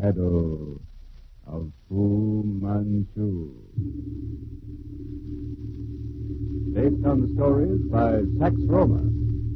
Shadow of Fu Manchu. Based on the stories by Sax Roma.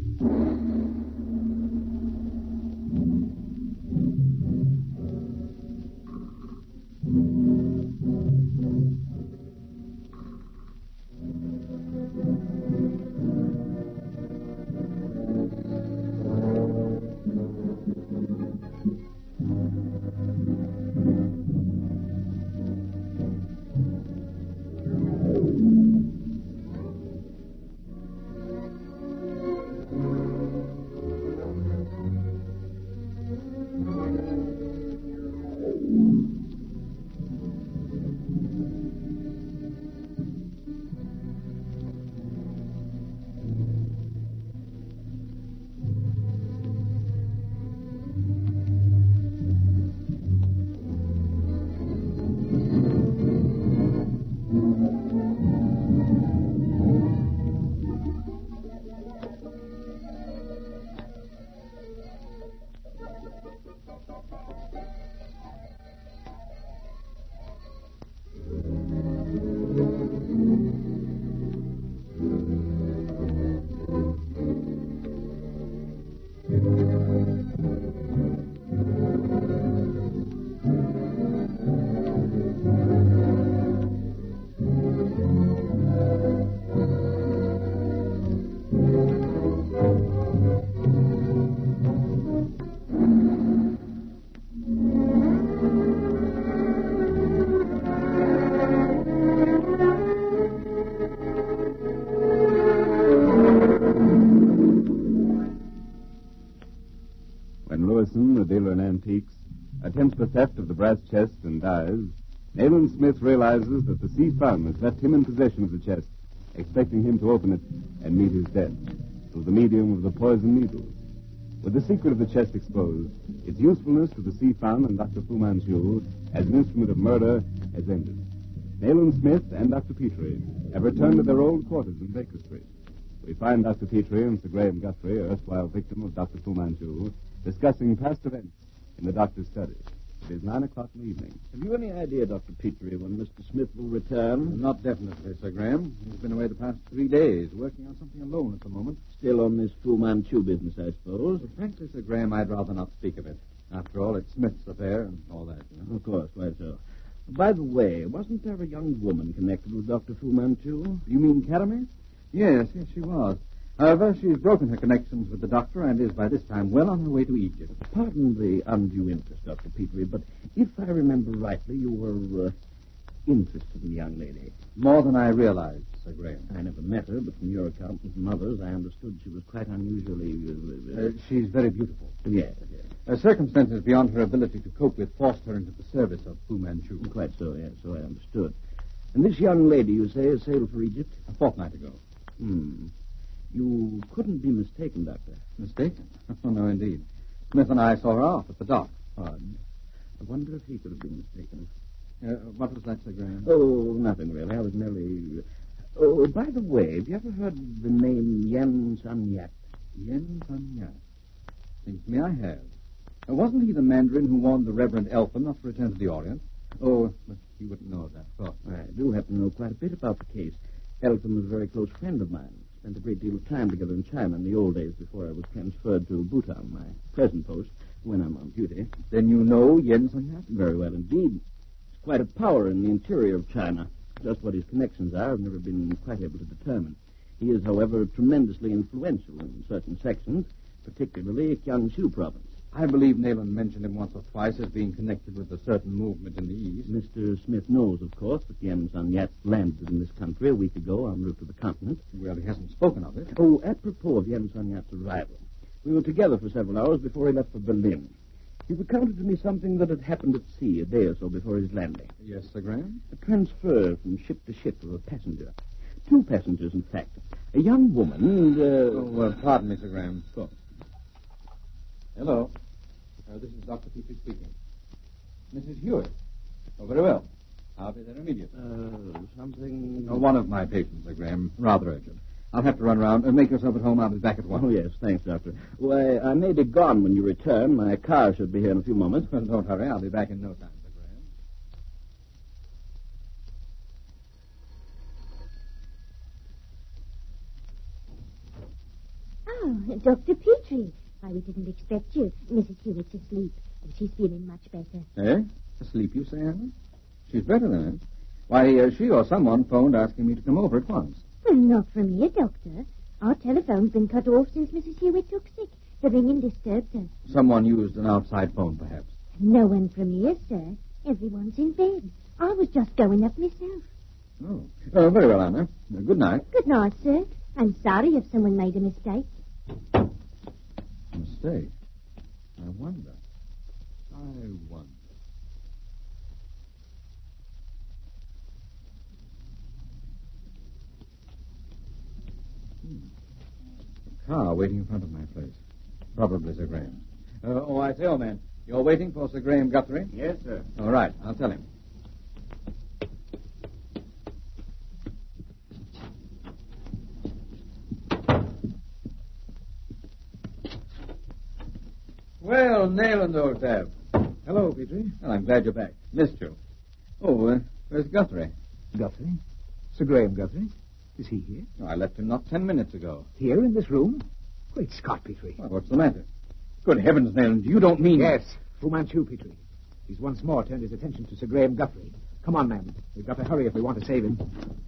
Lewison, a dealer in antiques, attempts the theft of the brass chest and dies, Nayland Smith realizes that the thief has left him in possession of the chest, expecting him to open it and meet his death through the medium of the poison needles. With the secret of the chest exposed, its usefulness to the sea found and Dr. Fu Manchu as an instrument of murder has ended. Nayland Smith and Dr. Petrie have returned to their old quarters in Baker Street. We find Dr. Petrie and Sir Graham Guthrie, erstwhile victim of Dr. Fu Manchu, discussing past events in the doctor's study. It is 9 o'clock in the evening. Have you any idea, Dr. Petrie, when Mr. Smith will return? Not definitely, Sir Graham. He's been away the past 3 days, working on something alone at the moment. Still on this Fu Manchu business, I suppose. But frankly, Sir Graham, I'd rather not speak of it. After all, it's Smith's affair and all that. You know? Of course, quite so. By the way, wasn't there a young woman connected with Dr. Fu Manchu? You mean Caramel? Yes, she was. However, she's broken her connections with the doctor and is by this time well on her way to Egypt. Pardon the undue interest, Dr. Petrie, but if I remember rightly, you were interested in the young lady. More than I realized, Sir Graham. I never met her, but from your account and from others, I understood she was quite unusually... She's very beautiful. Yes. Circumstances beyond her ability to cope with forced her into the service of Fu Manchu. Quite so, yes, so I understood. And this young lady, you say, has sailed for Egypt? A fortnight ago. You couldn't be mistaken, Doctor. Mistaken? Oh, no, indeed. Smith and I saw her off at the dock. Odd. I wonder if he could have been mistaken. What was that, Sir Graham? Oh, nothing really. I was merely... Oh, by the way, have you ever heard the name Yen Sun Yat? Yen Sun Yat? Seems to me I have. Wasn't he the Mandarin who warned the Reverend Elphin not to return to the Orient? Oh, but you wouldn't know of that, of course. I do happen to know quite a bit about the case. Elphin was a very close friend of mine. Spent a great deal of time together in China in the old days before I was transferred to Bhutan, my present post, when I'm on duty. Then you know Yen Sun Yat? Very well indeed. He's quite a power in the interior of China. Just what his connections are, I've never been quite able to determine. He is, however, tremendously influential in certain sections, particularly Jiangsu province. I believe Nayland mentioned him once or twice as being connected with a certain movement in the East. Mr. Smith knows, of course, that Yen Sun Yat landed in this country a week ago en route to the continent. Well, he hasn't spoken of it. Oh, apropos of Yen Sun Yat's arrival. We were together for several hours before he left for Berlin. He recounted to me something that had happened at sea a day or so before his landing. Yes, Sir Graham? A transfer from ship to ship of a passenger. 2 passengers, in fact. A young woman and, pardon me, Sir Graham. Of course. Hello. This is Dr. Petrie speaking. Mrs. Hewitt. Oh, very well. I'll be there immediately. Something... One of my patients, Sir Graham. Rather urgent. I'll have to run around. Make yourself at home. I'll be back at once. Oh, yes. Thanks, Doctor. Why, I may be gone when you return. My car should be here in a few moments. Well, don't hurry. I'll be back in no time, Sir Graham. Oh, Dr. Petrie. Why, we didn't expect you. Mrs. Hewitt's asleep, and she's feeling much better. Eh? Asleep, you say, Anna? She's better than it. Why, she or someone phoned asking me to come over at once. Well, not from here, Doctor. Our telephone's been cut off since Mrs. Hewitt took sick. The ringing disturbed her. Someone used an outside phone, perhaps. No one from here, sir. Everyone's in bed. I was just going up myself. Oh. Very well, Anna. Good night. Good night, sir. I'm sorry if someone made a mistake. Mistake? I wonder. A car waiting in front of my place. Probably Sir Graham. I say, old man, you're waiting for Sir Graham Guthrie? Yes, sir. All right, I'll tell him. Well, Nayland, old chap. Hello, Petrie. Well, I'm glad you're back. Missed you. Oh, where's Guthrie? Guthrie? Sir Graham Guthrie? Is he here? Oh, I left him not 10 minutes ago. Here in this room? Great Scott, Petrie. Well, what's the matter? Good heavens, Nayland, you don't mean... Yes, Fu Manchu, Petrie. He's once more turned his attention to Sir Graham Guthrie. Come on, man. We've got to hurry if we want to save him.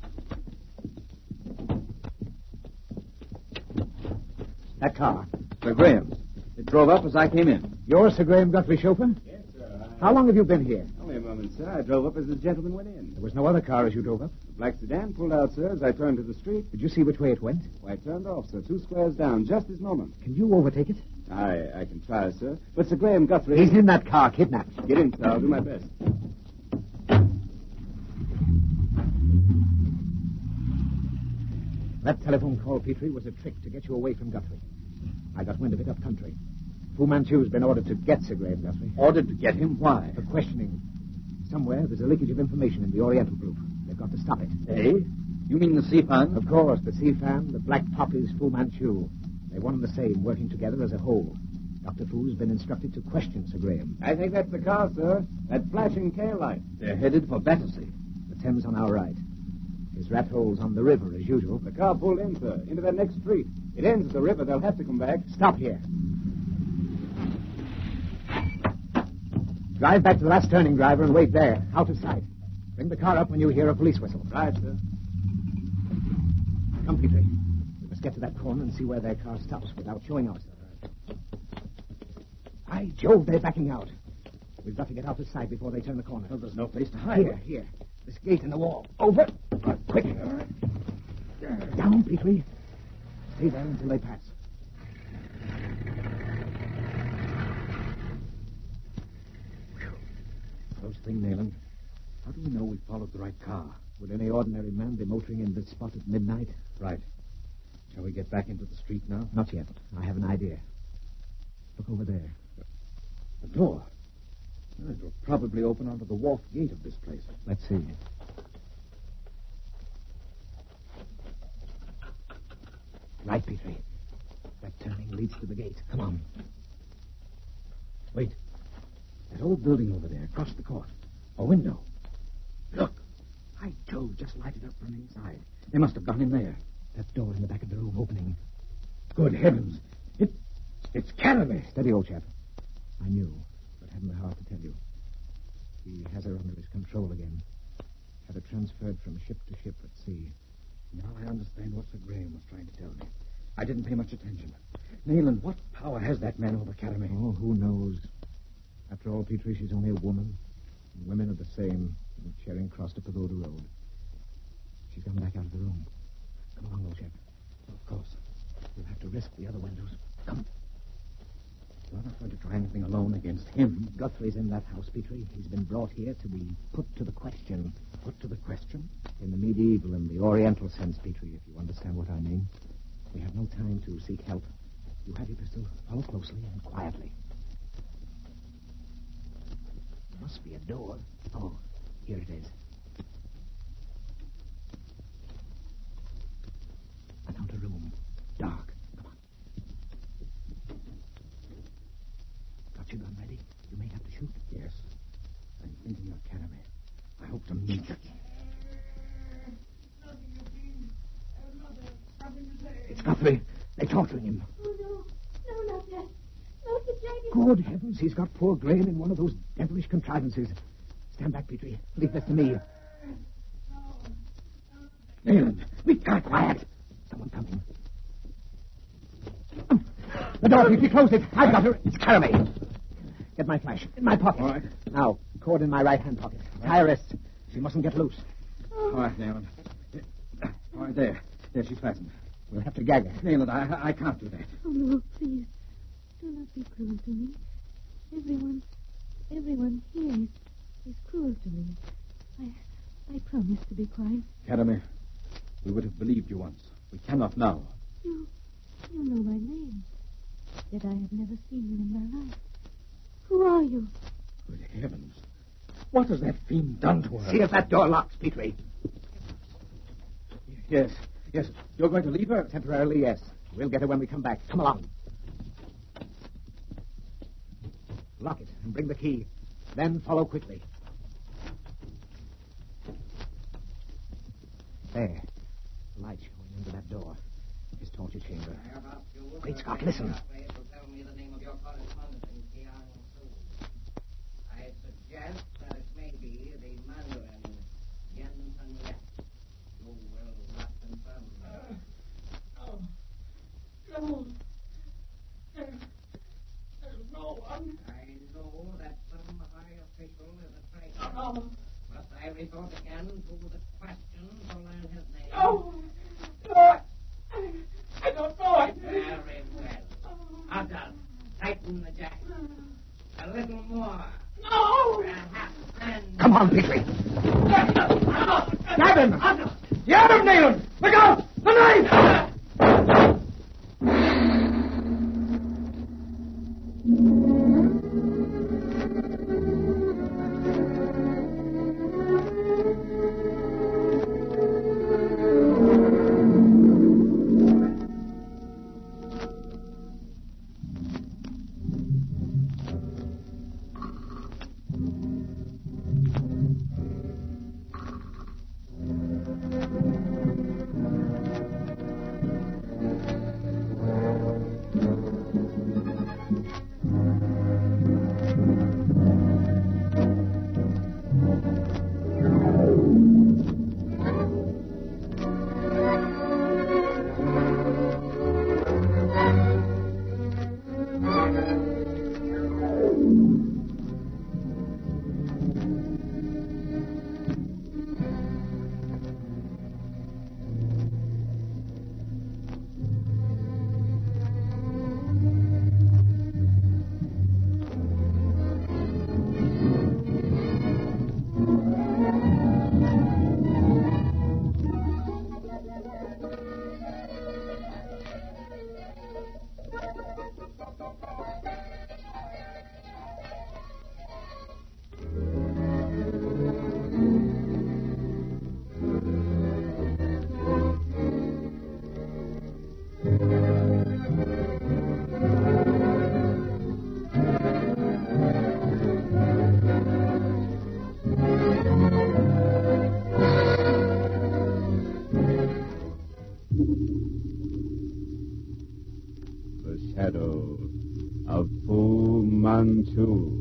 That car. Sir Graham's. It drove up as I came in. You're Sir Graham Guthrie, chauffeur? Yes, sir. How long have you been here? Only a moment, sir. I drove up as the gentleman went in. There was no other car as you drove up. The black sedan pulled out, sir, as I turned to the street. Did you see which way it went? Why, it turned off, sir, 2 squares down, just this moment. Can you overtake it? I can try, sir. But Sir Graham Guthrie... He's in that car, kidnapped. Get in, sir. I'll do my best. That telephone call, Petrie, was a trick to get you away from Guthrie. I got wind of it up country. Fu Manchu's been ordered to get Sir Graham Guthrie. Ordered to get him? Why? For questioning. Somewhere there's a leakage of information in the Oriental group. They've got to stop it. Eh? You mean the Sifan? Of course, the Sifan, the Black Poppies, Fu Manchu. They're one and the same, working together as a whole. Dr. Fu's been instructed to question Sir Graham. I think that's the car, sir. That flashing tail light. They're headed for Battersea. The Thames on our right. His rat hole's on the river, as usual. The car pulled in, sir, into that next street. It ends at the river. They'll have to come back. Stop here. Drive back to the last turning, driver, and wait there, out of sight. Bring the car up when you hear a police whistle. Right, sir. Come, Petrie. We must get to that corner and see where their car stops without showing ourselves. By Jove, they're backing out. We've got to get out of sight before they turn the corner. Well, there's no place to hide. Here. This gate in the wall. Over. Quick. Down, Petrie. Stay there until they pass. Close thing, Nayland. How do we know we followed the right car? Would any ordinary man be motoring in this spot at midnight? Right. Shall we get back into the street now? Not yet. I have an idea. Look over there. The door. Well, it will probably open onto the wharf gate of this place. Let's see. Right, Petrie. That turning leads to the gate. Come on. Wait. That old building over there, across the court. A window. Look. By Jove, just lighted up from inside. They must have gone in there. That door in the back of the room opening. Good heavens. It's Caraway. Steady, old chap. I knew, but hadn't the heart to tell you. He has her under his control again. Had her transferred from ship to ship at sea. Now I understand what Sir Graham was trying to tell me. I didn't pay much attention. Nayland, what power has that man over Caraway? Oh, who knows? After all, Petrie, she's only a woman. And women are the same in Charing Cross to Pagoda Road. She's gone back out of the room. Come along, old chap. Of course. We'll have to risk the other windows. Come. You're not going to try anything alone against him. Guthrie's in that house, Petrie. He's been brought here to be put to the question. Put to the question? In the medieval and the oriental sense, Petrie, if you understand what I mean. We have no time to seek help. You have your pistol. Follow closely and quietly. There must be a door. Oh, here it is. And now to got your gun ready? You may have to shoot. Yes. I'm thinking of Academy. I hope to meet you. It's Guthrie. They're torturing him. Oh, no. No, not that. No, the dragon. Good heavens, he's got poor Graham in one of those devilish contrivances. Stand back, Petrie. Leave this to me. Nayland, we can't quiet. Someone coming. The door, Petrie, close it. I've got her. It's Caramay. Get my flash. In my pocket. All right. Now, cord in my right-hand pocket. Tie her wrists. She mustn't get loose. All right, Nayland. All right, there. There, she's fastened. We'll have to gag her. Nayland, I can't do that. Oh, no, please. Do not be cruel to me. Everyone here is cruel to me. I promise to be quiet. Academy, we would have believed you once. We cannot now. You know my name. Yet I have never seen you in my life. Who are you? Good heavens. What has that fiend done to her? See if that door locks, Petrie. Yes. You're going to leave her? Temporarily, yes. We'll get her when we come back. Come along. Lock it and bring the key. Then follow quickly. There. Light showing under that door. His torture chamber. Great Scott, listen. Tell me the name of your correspondent in Jiangsu. I suggest that it may be the Mandarin Jensen Yap. You will not confirm that. No. There's no one. I know that some high official is a traitor. No. Must I resort again to the question to learn his name? No. No. I don't know it. Very well. Adult, tighten the jacket. A little more. No. Perhaps then... Come on, Petrie. Grab him! Grab him, Nayland! Look out! The knife! The shadow of Fu Manchu.